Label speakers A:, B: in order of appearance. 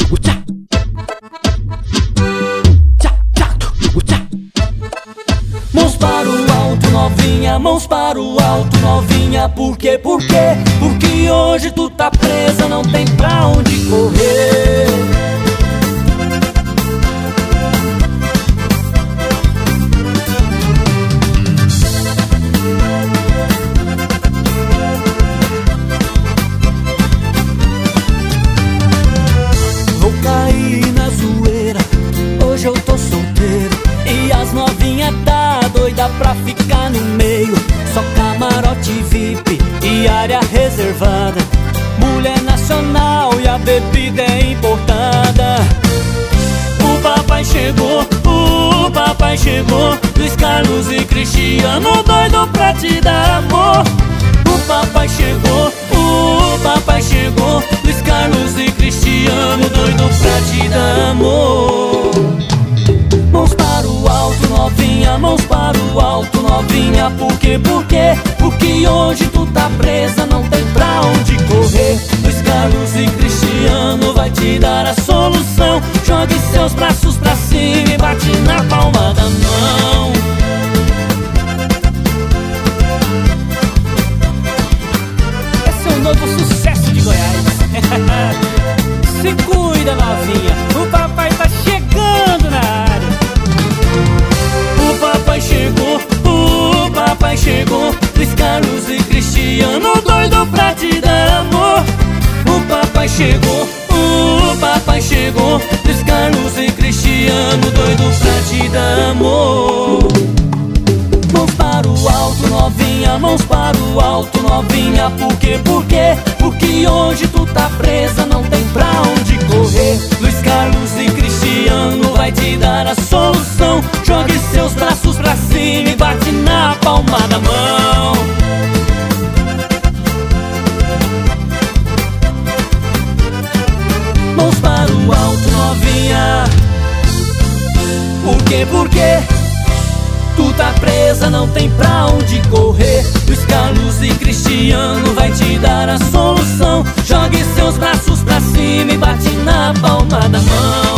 A: Mãos para o alto, novinha, mãos para o alto, novinha. Por quê? Por quê? Porque hoje tu tá presa, não tem pra onde correr. Vou cair na zoeira, hoje eu tô solteiro e as novinhas tá doida pra ficar no meio. Só camarote VIP e área reservada, mulher nacional e a bebida é importada. O papai chegou, o papai chegou, Luiz Carlos e Cristiano, doido pra te dar amor. O papai chegou, o papai chegou, Luiz Carlos e Cristiano, doido pra te dar amor. Mãos para o alto, novinha, mãos para o alto, novinha. Por quê? Por quê? Porque hoje tu tá presa, não tem pra onde correr. Luiz Carlos e Cristiano vai te dar a solução. Jogue seus braços pra cima e bate na palma da mão. Esse é o novo sucesso de Goiás. Se cuida, novinha, o papai tá chegando na área. O papai chegou, o papai chegou, Luiz Carlos e Cristiano, doido pra te dar amor. O papai chegou, o papai chegou, Luiz Carlos e Cristiano, doido pra te dar amor. Mãos para o alto, novinha, mãos para o alto, novinha. Por quê? Por quê? Porque hoje tu tá presa, não tem pra onde correr. Luiz Carlos e Cristiano vai te dar a solução. Jogue seus braços pra cima e bate na palma da mão. Mãos para o alto, novinha. Por quê? Por quê? Tu tá presa, não tem pra onde correr. Luiz Carlos e Cristiano vai te dar a solução. Jogue seus braços pra cima e bate na palma da mão.